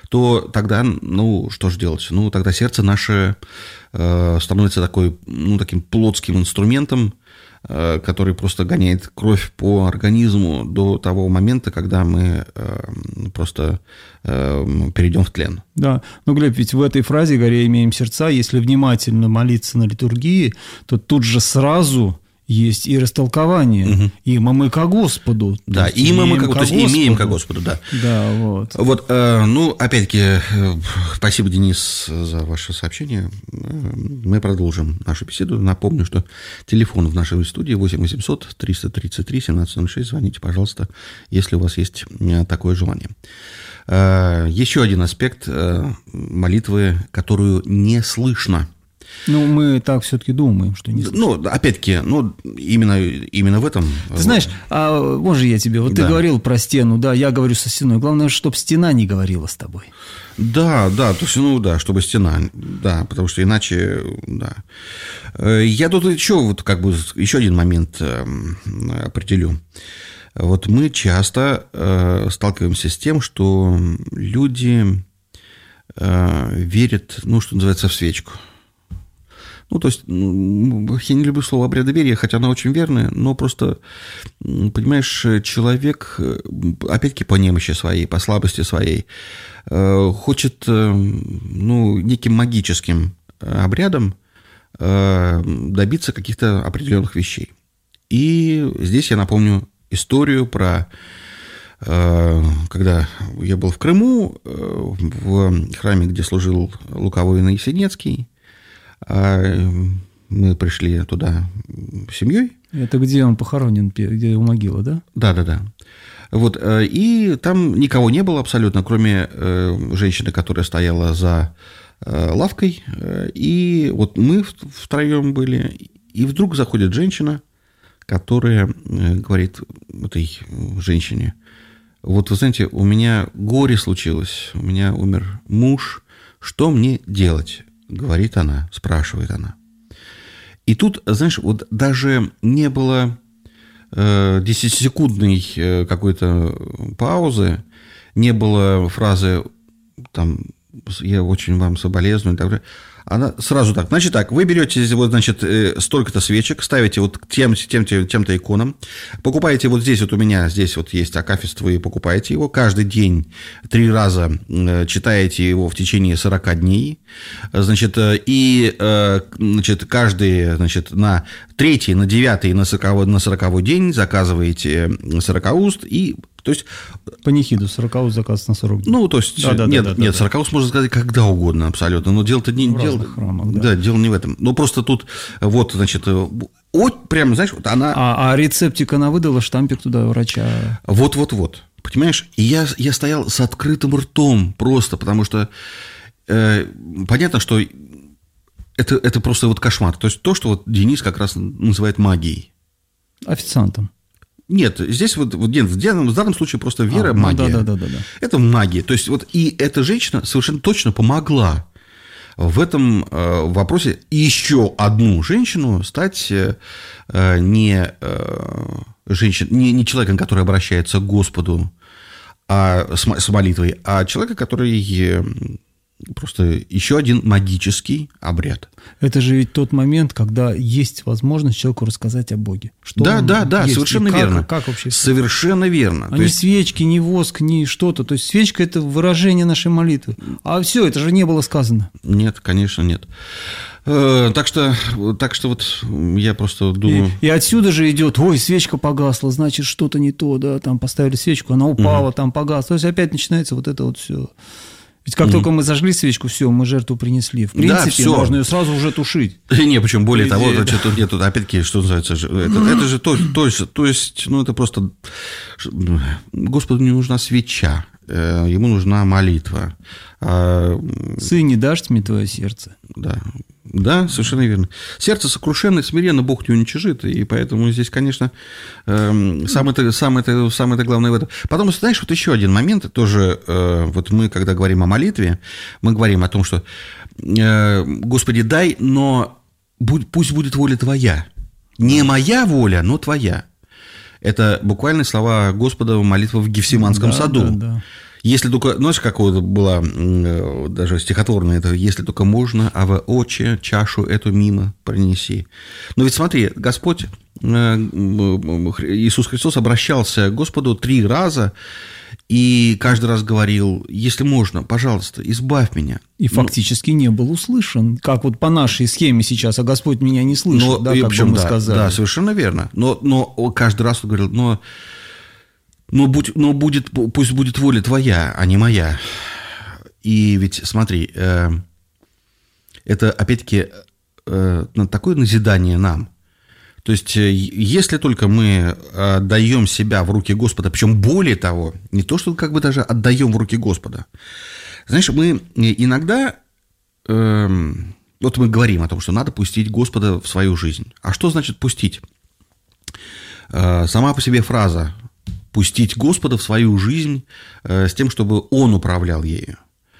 Speaker 2: то тогда, что же делать? Тогда сердце наше становится таким плотским инструментом, который просто гоняет кровь по организму до того момента, когда мы просто перейдем в тлен.
Speaker 4: Да, Глеб, ведь в этой фразе «горе имеем сердца», если внимательно молиться на литургии, то тут же сразу есть и растолкование, има мы ко Господу.
Speaker 2: Да, има мы ко Господу, то есть имеем ко Господу, да.
Speaker 4: Да, вот.
Speaker 2: Вот, опять-таки, спасибо, Денис, за ваше сообщение. Мы продолжим нашу беседу. Напомню, что телефон в нашей студии 8 800 333 1706. Звоните, пожалуйста, если у вас есть такое желание. Еще один аспект молитвы, которую не слышно.
Speaker 4: Мы так все-таки думаем, что не слышно.
Speaker 2: Опять-таки, именно в этом...
Speaker 4: Ты знаешь, может, я тебе... Вот да. Ты говорил про стену, да, я говорю со стеной. Главное, чтобы стена не говорила с тобой.
Speaker 2: Да, то есть, чтобы стена, да, потому что иначе, да. Я тут еще один момент определю. Вот мы часто сталкиваемся с тем, что люди верят, что называется, в свечку. То есть, я не люблю слово обрядоверие, хотя оно очень верное, но просто, понимаешь, человек, опять-таки, по немощи своей, по слабости своей, хочет, неким магическим обрядом добиться каких-то определенных вещей. И здесь я напомню историю про... Когда я был в Крыму, в храме, где служил Луковой Есенинский, мы пришли туда семьей.
Speaker 4: Это где он похоронен, где у могилы, да?
Speaker 2: Да. Вот, и там никого не было абсолютно, кроме женщины, которая стояла за лавкой. И вот мы втроем были, и вдруг заходит женщина, которая говорит этой женщине: вот вы знаете, у меня горе случилось, у меня умер муж, что мне делать? Говорит она, спрашивает она. И тут, знаешь, вот даже не было 10-секундной какой-то паузы, не было фразы там «я очень вам соболезную» и так далее. Она сразу так, значит так, вы берете вот, значит, столько-то свечек, ставите вот к тем-то иконам, покупаете вот здесь вот у меня, здесь вот есть акафист, вы покупаете его, каждый день 3 раза читаете его в течение 40 дней, значит, и, значит, каждый, значит, на 3-й, на 9-й, на 40-й день заказываете 40 уст и... То есть,
Speaker 4: панихиду 40 уст заказ на 40 дней.
Speaker 2: То есть, нет, 40 уст можно сказать когда угодно абсолютно, но дело-то не...
Speaker 4: В разных храмах, да.
Speaker 2: Да, дело не в этом. Но просто тут, вот, значит, прям, знаешь, вот она...
Speaker 4: А рецептик она выдала, штампик туда врача?
Speaker 2: Вот. Понимаешь, и я стоял с открытым ртом просто, потому что понятно, что это просто вот кошмар. То есть, то, что вот Денис как раз называет магией.
Speaker 4: Официантом.
Speaker 2: Нет, здесь в данном случае просто вера, магия.
Speaker 4: Да.
Speaker 2: Это магия. То есть, вот и эта женщина совершенно точно помогла в этом вопросе еще одну женщину стать не человеком, который обращается к Господу с молитвой, а человека, который... Просто еще один магический обряд.
Speaker 4: Это же ведь тот момент, когда есть возможность человеку рассказать о Боге.
Speaker 2: Да, совершенно верно.
Speaker 4: Как вообще?
Speaker 2: Совершенно верно.
Speaker 4: А не свечки, не воск, не что-то. То есть свечка – это выражение нашей молитвы. А все, это же не было сказано.
Speaker 2: Нет, конечно, нет. Так что вот я просто думаю...
Speaker 4: И отсюда же идет, ой, свечка погасла, значит, что-то не то, да, там поставили свечку, она упала, там погасла. То есть опять начинается вот это вот все... Ведь как только мы зажгли свечку, все, мы жертву принесли. В принципе, да, можно ее сразу уже тушить.
Speaker 2: Не, причем более того, нет, опять-таки, что называется, это же то есть, это просто... Господу не нужна свеча, ему нужна молитва.
Speaker 4: Сын, не дашь мне твое сердце.
Speaker 2: Да, совершенно верно. Сердце сокрушенное, смиренно Бог не уничижит, и поэтому здесь, конечно, самое-то главное в этом. Потом, знаешь, вот еще один момент, тоже, вот мы, когда говорим о молитве, мы говорим о том, что, Господи, дай, но пусть будет воля Твоя. Не моя воля, но Твоя. Это буквально слова Господа молитва в Гефсиманском саду.
Speaker 4: Да.
Speaker 2: Если только, знаешь, как вот была даже стихотворная, это «если только можно, а в очи чашу эту мимо пронеси». Но ведь смотри, Господь, Иисус Христос обращался к Господу 3 раза, и каждый раз говорил: если можно, пожалуйста, избавь меня.
Speaker 4: И фактически не был услышан, как вот по нашей схеме сейчас, а Господь меня не слышит, да, как бы мы сказали.
Speaker 2: Да, совершенно верно. Но каждый раз он говорил: пусть будет воля твоя, а не моя. И ведь, смотри, это, опять-таки, такое назидание нам. То есть, если только мы отдаем себя в руки Господа, причем более того, не то, что как бы даже отдаем в руки Господа. Знаешь, мы иногда, вот мы говорим о том, что надо пустить Господа в свою жизнь. А что значит пустить? Сама по себе фраза «пустить Господа в свою жизнь» с тем, чтобы Он управлял ею.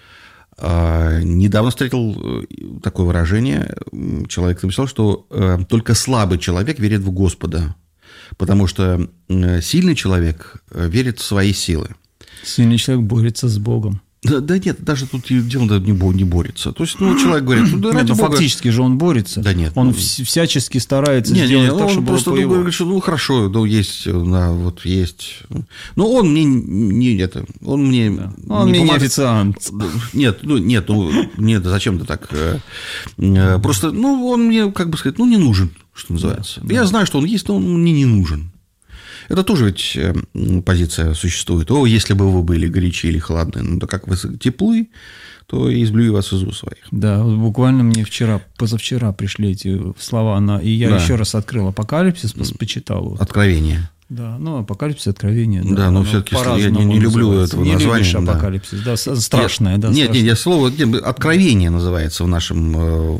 Speaker 2: Недавно встретил такое выражение. Человек написал, что только слабый человек верит в Господа, потому что сильный человек верит в свои силы.
Speaker 4: Сильный человек борется с Богом.
Speaker 2: Да нет, даже тут дело не борется. То есть, человек говорит, ради Бога...
Speaker 4: фактически же он борется.
Speaker 2: Да нет.
Speaker 4: Он всячески старается сделать так, чтобы
Speaker 2: просто
Speaker 4: было по его.
Speaker 2: Говорит, что хорошо, есть, вот есть. Но он мне не это, он мне
Speaker 4: да. Он мне не официант.
Speaker 2: Нет, зачем ты так? Просто, он мне, как бы сказать, не нужен, что называется. Да. Я знаю, что он есть, но он мне не нужен. Это тоже ведь позиция существует. Если бы вы были горячие или холодны, то как вы теплы, то изблюю вас из уст своих.
Speaker 4: Да, буквально мне позавчера пришли эти слова, и я еще раз открыл Апокалипсис, почитал.
Speaker 2: Откровение.
Speaker 4: Да, Апокалипсис, Откровение.
Speaker 2: Да, но все-таки я не люблю этого названия.
Speaker 4: Не любишь Апокалипсис, да, страшное.
Speaker 2: Нет, слово Откровение называется в нашем...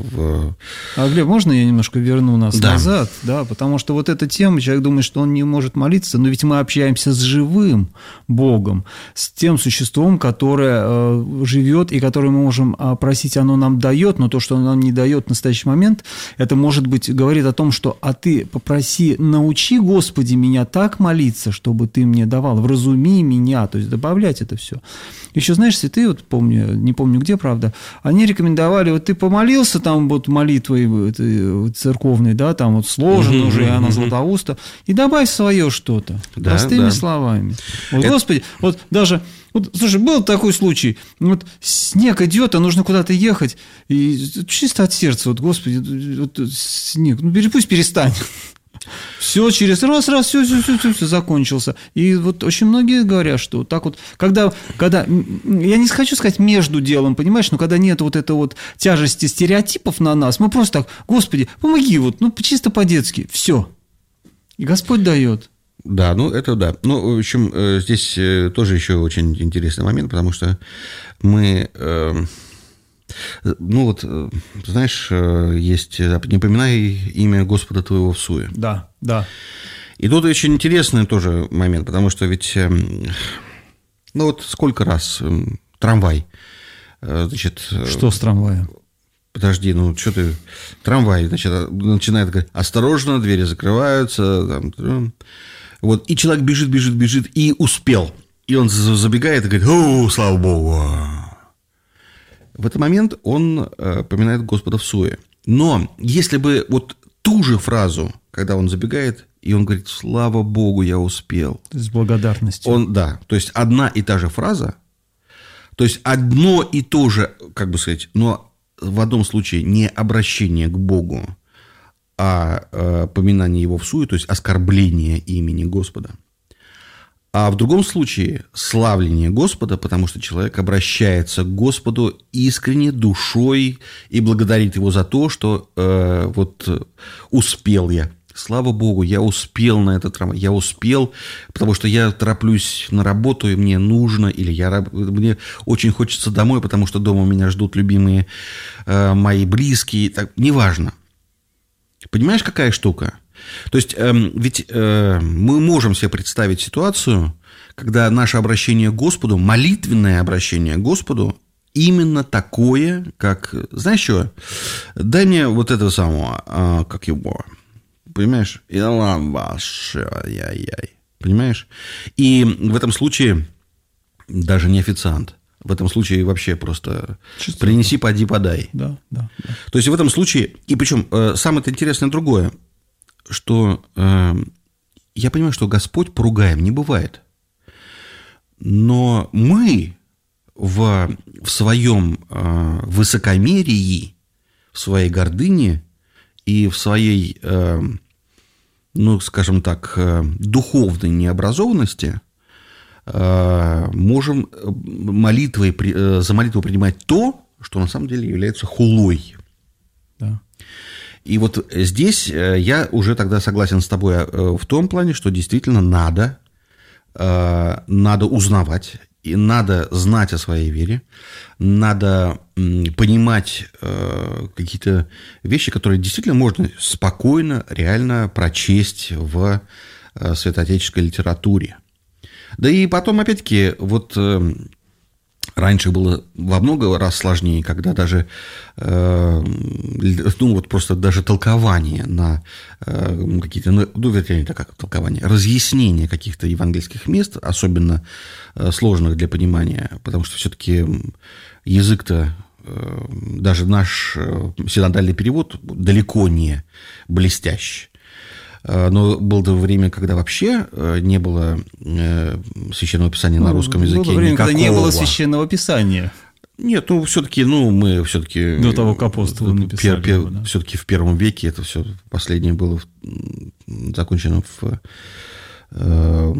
Speaker 4: Глеб, можно я немножко верну нас назад? Да, потому что вот эта тема, человек думает, что он не может молиться, но ведь мы общаемся с живым Богом, с тем существом, которое живет и которое мы можем просить, оно нам дает, но то, что оно нам не дает в настоящий момент, это, может быть, говорит о том, что «а ты попроси, научи, Господи, меня так молиться, чтобы ты мне давал, вразуми меня», то есть добавлять это все. Еще, знаешь, святые, вот помню, не помню где, правда, они рекомендовали, вот ты помолился там вот молитвой церковной, да, там вот сложена уже, и она златоуста, и добавь свое что-то, простыми словами. Вот, Господи, вот даже... Вот, слушай, был такой случай, вот снег идет, а нужно куда-то ехать, и чисто от сердца, вот, Господи, вот снег, пусть перестанет. Все, через раз, все закончился. И вот очень многие говорят, что так вот, когда, я не хочу сказать между делом, понимаешь, но когда нет вот этой вот тяжести стереотипов на нас, мы просто так: Господи, помоги, чисто по-детски, все. И Господь дает.
Speaker 2: Да, это да. В общем, здесь тоже еще очень интересный момент, потому что мы... знаешь, есть «не поминай имя Господа твоего в суе».
Speaker 4: Да.
Speaker 2: И тут очень интересный тоже момент, потому что ведь, сколько раз трамвай, значит...
Speaker 4: Что с трамваем?
Speaker 2: Подожди, что ты... Трамвай, значит, начинает говорить: осторожно, двери закрываются, и человек бежит, и успел. И он забегает и говорит: «О, слава Богу!» В этот момент он поминает Господа в суе. Но если бы вот ту же фразу, когда он забегает, и он говорит: «Слава Богу, я успел».
Speaker 4: С благодарностью.
Speaker 2: То есть одна и та же фраза, то есть одно и то же, как бы сказать, но в одном случае не обращение к Богу, а поминание Его в суе, то есть оскорбление имени Господа. А в другом случае славление Господа, потому что человек обращается к Господу искренне, душой и благодарит Его за то, что успел я. Слава Богу, я успел на этот трамвай, я успел, потому что я тороплюсь на работу, и мне нужно, или мне очень хочется домой, потому что дома меня ждут любимые мои близкие, неважно. Понимаешь, какая штука? То есть, ведь мы можем себе представить ситуацию, когда наше обращение к Господу, молитвенное обращение к Господу, именно такое, как... Знаешь что? Дай мне вот это самого, как его... Понимаешь? Понимаешь? И в этом случае даже не официант. В этом случае вообще просто принеси, поди, подай.
Speaker 4: Да.
Speaker 2: То есть в этом случае, и причем самое интересное другое, что я понимаю, что Господь поругаем не бывает. Но мы в своем высокомерии, в своей гордыне и в своей, ну, скажем так, духовной необразованности можем за молитву принимать то, что на самом деле является хулой.
Speaker 4: Да.
Speaker 2: И вот здесь я уже тогда согласен с тобой в том плане, что действительно надо узнавать, и надо знать о своей вере, надо понимать какие-то вещи, которые действительно можно спокойно, реально прочесть в святоотеческой литературе. Да и потом, опять-таки, вот раньше было во много раз сложнее, когда даже, ну, вот просто даже толкование на какие-то, ну, вернее, как толкование, разъяснение каких-то евангельских мест, особенно сложных для понимания, потому что все-таки язык-то, даже наш синодальный перевод далеко не блестящий. Но было время, когда вообще не было священного писания на русском языке.
Speaker 4: Было время,
Speaker 2: никакого.
Speaker 4: когда не было священного писания.
Speaker 2: Нет, ну, все-таки, мы все-таки...
Speaker 4: До того, как апостолы написали его, да.
Speaker 2: Все-таки в первом веке это все последнее было закончено в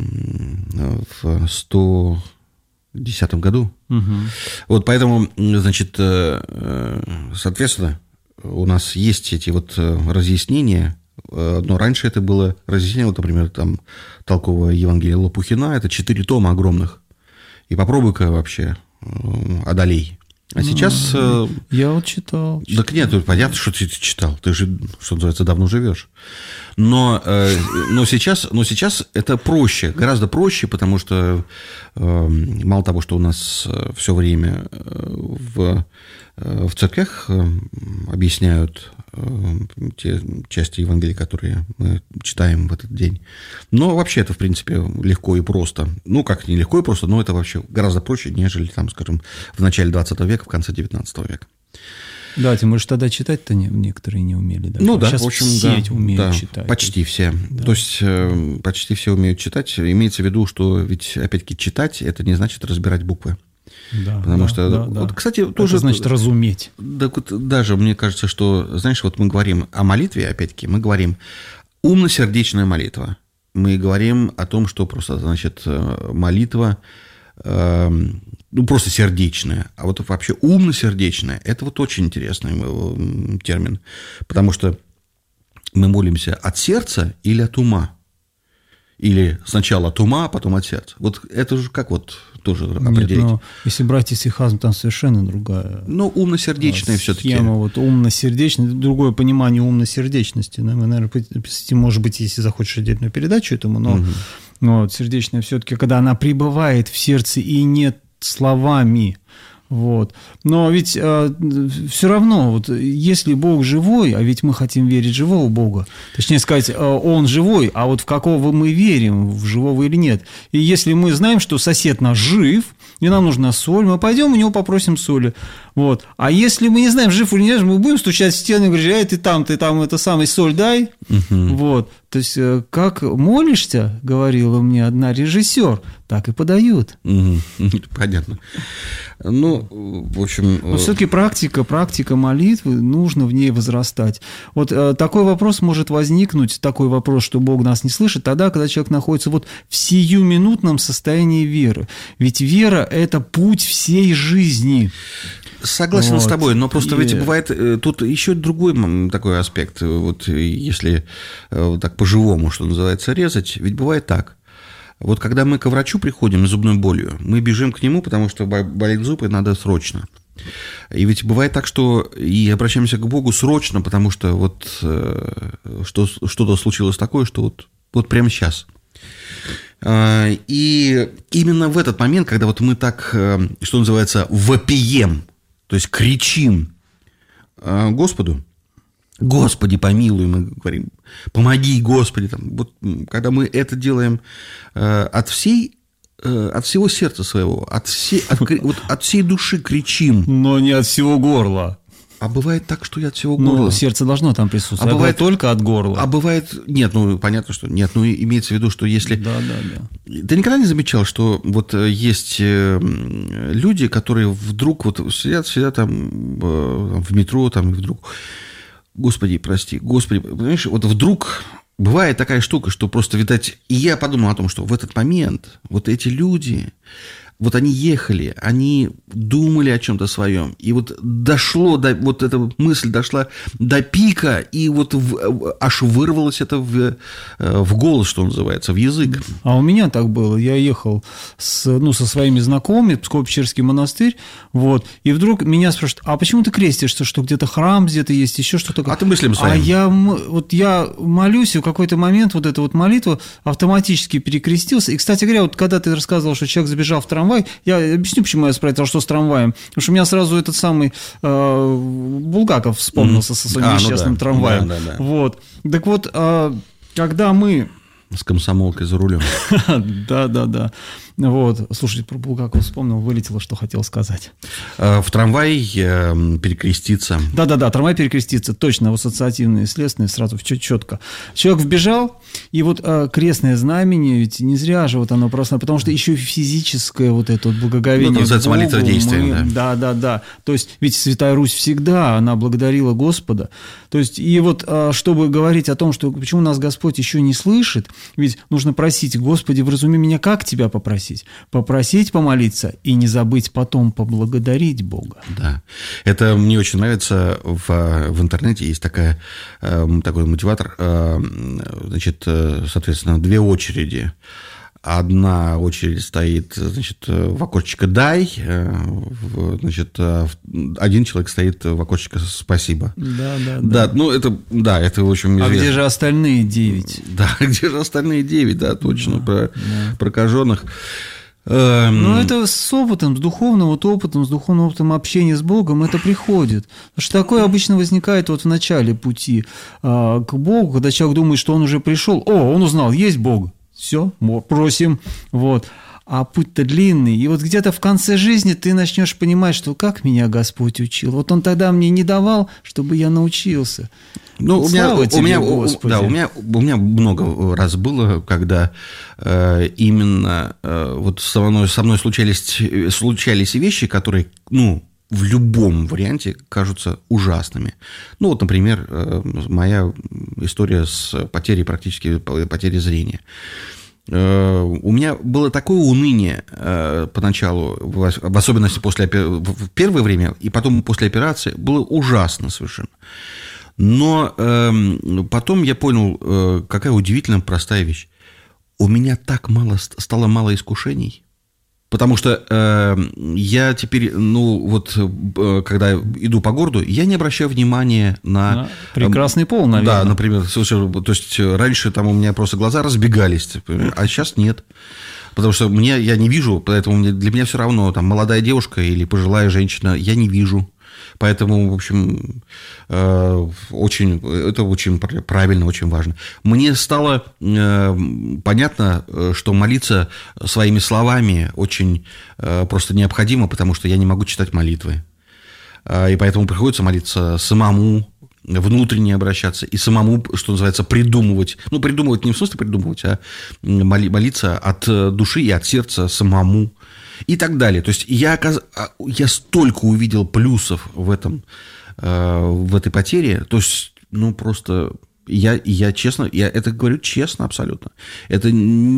Speaker 2: 110 году.
Speaker 4: Угу.
Speaker 2: Вот поэтому, значит, соответственно, у нас есть эти вот разъяснения. Но раньше это было разъяснение, вот, например, там толковое Евангелие Лопухина, это 4 тома огромных. И попробуй-ка вообще одолей. А сейчас...
Speaker 4: Я вот читал.
Speaker 2: Так нет, понятно, что ты читал. Ты же, что называется, давно живешь. Но сейчас это проще, гораздо проще, потому что мало того, что у нас все время в церквях объясняют те части Евангелия, которые мы читаем в этот день. Но вообще это, в принципе, легко и просто. Ну, как не легко и просто, но это вообще гораздо проще, нежели, там, скажем, в начале 20 века, в конце 19 века.
Speaker 4: Да, тем более, что тогда читать-то некоторые не умели. Да?
Speaker 2: Ну да,
Speaker 4: сейчас
Speaker 2: в общем,
Speaker 4: все
Speaker 2: да,
Speaker 4: умеют читать.
Speaker 2: Почти все.
Speaker 4: Да.
Speaker 2: То есть почти все умеют читать. Имеется в виду, что ведь, опять-таки, читать – это не значит разбирать буквы.
Speaker 4: Да,
Speaker 2: потому что,
Speaker 4: да.
Speaker 2: Кстати, тоже...
Speaker 4: Это значит разуметь.
Speaker 2: Да, даже мне кажется, что, знаешь, вот мы говорим о молитве, опять-таки, мы говорим умно-сердечная молитва. Мы говорим о том, что просто, значит, молитва, ну, просто сердечная. А вот вообще умно-сердечная – это вот очень интересный термин. Потому что мы молимся от сердца или от ума. Или сначала от ума, а потом от сердца. Вот это же как вот тоже определить?
Speaker 4: Нет, но если брать исихазм, там совершенно другая.
Speaker 2: Ну, умно-сердечная все-таки.
Speaker 4: Схема вот умно-сердечная, другое понимание умно-сердечности. Мы, наверное, может быть, если захочешь отдельную передачу этому, но вот, сердечная все-таки, когда она пребывает в сердце и не словами. Вот. Но ведь все равно, вот, если Бог живой, а ведь мы хотим верить в живого Бога, точнее сказать, Он живой, а вот в какого мы верим, в живого или нет. И если мы знаем, что сосед наш жив, и нам нужна соль, мы пойдем у него попросим соли. Вот. А если мы не знаем, жив или нет, мы будем стучать в стену и говорить: ты там, это самый, соль дай. Вот. То есть, как молишься, говорила мне одна режиссер, так и подают.
Speaker 2: Понятно. Ну, в общем...
Speaker 4: Но все-таки практика молитвы, нужно в ней возрастать. Вот такой вопрос может возникнуть, такой вопрос, что Бог нас не слышит, тогда, когда человек находится вот в сиюминутном состоянии веры. Ведь вера – это путь всей жизни.
Speaker 2: Согласен вот. С тобой, но просто ведь бывает тут еще другой такой аспект. Вот если так по-живому, что называется, резать, ведь бывает так. Вот когда мы к врачу приходим с зубной болью, мы бежим к нему, потому что болит зуб, и надо срочно. И ведь бывает так, что и обращаемся к Богу срочно, потому что вот что-то случилось такое, что вот прямо сейчас. И именно в этот момент, когда вот мы так, что называется, вопием, то есть кричим Господу: Господи, помилуй, мы говорим, помоги, Господи. Там, вот, когда мы это делаем от всей от всего сердца своего, от всей души кричим.
Speaker 4: Но не от всего горла.
Speaker 2: А бывает так, что и от всего горла.
Speaker 4: Ну, сердце должно там присутствовать. А бывает только от горла.
Speaker 2: А бывает... Нет, понятно, что... Нет, имеется в виду, что если...
Speaker 4: Да.
Speaker 2: Ты никогда не замечал, что вот есть люди, которые вдруг вот сидят там в метро, там, и вдруг... Господи, прости, Господи... Понимаешь, вот вдруг... Бывает такая штука, что просто, видать... И я подумал о том, что в этот момент вот эти люди... Вот они ехали, они думали о чем-то своем, и вот вот эта мысль дошла до пика, и вот аж вырвалось это в голос, что называется, в язык.
Speaker 4: А у меня так было. Я ехал со своими знакомыми, Псково-Печерский монастырь, вот, и вдруг меня спрашивают: а почему ты крестишься, что где-то храм, где-то есть, еще что-то?
Speaker 2: А ты мыслям своим?
Speaker 4: Я молюсь, и в какой-то момент вот эта вот молитва автоматически перекрестился. И, кстати говоря, вот когда ты рассказывал, что человек забежал в трамвай, я объясню, почему я спросил, что с трамваем. Потому что у меня сразу этот самый Булгаков вспомнился со своим несчастным трамваем.
Speaker 2: Да.
Speaker 4: Вот. Так вот, когда мы...
Speaker 2: С комсомолкой за рулем.
Speaker 4: Да. Вот. Слушайте, про Булгакова вспомнил, вылетело, что хотел сказать.
Speaker 2: В трамвай перекреститься.
Speaker 4: Да, трамвай перекреститься. Точно, ассоциативное и следственное сразу четко. Человек вбежал, и вот крестное знамение, ведь не зря же вот оно просто, потому что еще и физическое вот это вот благоговение.
Speaker 2: Это называется молитва действием,
Speaker 4: да. То есть, ведь Святая Русь всегда, она благодарила Господа. То есть, и вот, чтобы говорить о том, что почему нас Господь еще не слышит, ведь нужно просить: Господи, вразуми меня, как Тебя попросить? Попросить, помолиться и не забыть потом поблагодарить Бога.
Speaker 2: Да. Это мне очень нравится. В интернете есть такой мотиватор. Значит, соответственно, две очереди. Одна очередь стоит, значит, в окошечко «дай», значит, один человек стоит в окошечко «спасибо». Да, ну, это очень известно.
Speaker 4: А где же остальные 9?
Speaker 2: Да, где же остальные 9, да, точно, про прокаженных.
Speaker 4: Но это с опытом, с духовным опытом общения с Богом это приходит. Потому что такое обычно возникает вот в начале пути к Богу, когда человек думает, что он уже пришел. Он узнал, есть Бог. Все, просим, вот. А путь-то длинный, и вот где-то в конце жизни ты начнешь понимать, что как меня Господь учил. Вот Он тогда мне не давал, чтобы я научился.
Speaker 2: Ну, у меня много раз было, когда именно вот со мной случались вещи, которые, в любом варианте кажутся ужасными. Ну, вот, например, моя история с потерей зрения. У меня было такое уныние поначалу, в особенности в первое время, и потом после операции, было ужасно совершенно. Но потом я понял, какая удивительно простая вещь. У меня стало мало искушений. Потому что я теперь, когда иду по городу, я не обращаю внимания на...
Speaker 4: Прекрасный пол, наверное.
Speaker 2: Да, например. То есть, раньше там у меня просто глаза разбегались, а сейчас нет. Потому что я не вижу, поэтому для меня все равно, там, молодая девушка или пожилая женщина, я не вижу. Поэтому, в общем, это очень правильно, очень важно. Мне стало понятно, что молиться своими словами очень просто необходимо, потому что я не могу читать молитвы. И поэтому приходится молиться самому, внутренне обращаться и самому, что называется, придумывать. Ну, придумывать не в смысле придумывать, а молиться от души и от сердца самому. И так далее. То есть я столько увидел плюсов в этой потере. То есть, просто я честно, я это говорю честно абсолютно. Это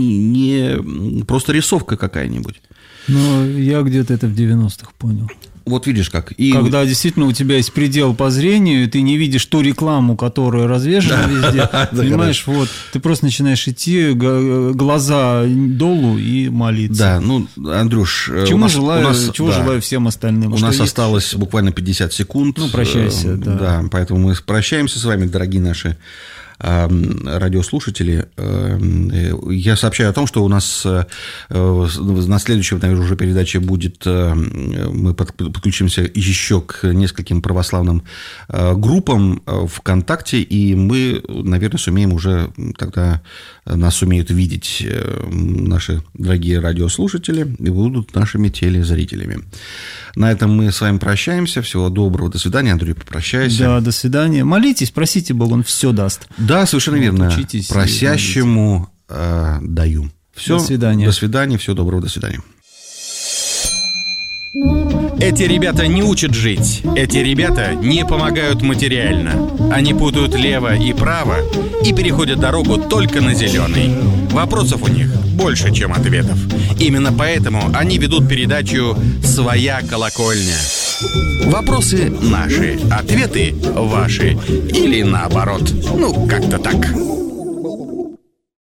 Speaker 2: не просто рисовка какая-нибудь.
Speaker 4: Но я где-то это в 90-х понял.
Speaker 2: Вот видишь как.
Speaker 4: Когда действительно у тебя есть предел по зрению, ты не видишь ту рекламу, которая развешена везде, понимаешь, вот, ты просто начинаешь идти, глаза долу и молиться.
Speaker 2: Да, Андрюш,
Speaker 4: чего желаю всем остальным.
Speaker 2: У нас осталось буквально 50 секунд.
Speaker 4: Прощайся, да.
Speaker 2: Да, поэтому мы прощаемся с вами, дорогие наши радиослушатели, я сообщаю о том, что у нас на следующей, наверное, уже передаче будет, мы подключимся еще к нескольким православным группам ВКонтакте, и мы, наверное, сумеем уже, тогда нас сумеют видеть наши дорогие радиослушатели и будут нашими телезрителями. На этом мы с вами прощаемся. Всего доброго. До свидания. Андрей, попрощайся.
Speaker 4: Да, до свидания. Молитесь, просите Бога, Он все даст.
Speaker 2: Да, совершенно верно. Просящему даю. Все.
Speaker 4: До свидания.
Speaker 2: До свидания. Всего доброго. До свидания.
Speaker 1: Эти ребята не учат жить. Эти ребята не помогают материально. Они путают лево и право и переходят дорогу только на зеленый. Вопросов у них больше, чем ответов. Именно поэтому они ведут передачу «Своя колокольня». Вопросы наши, ответы ваши. Или наоборот. Ну, как-то так.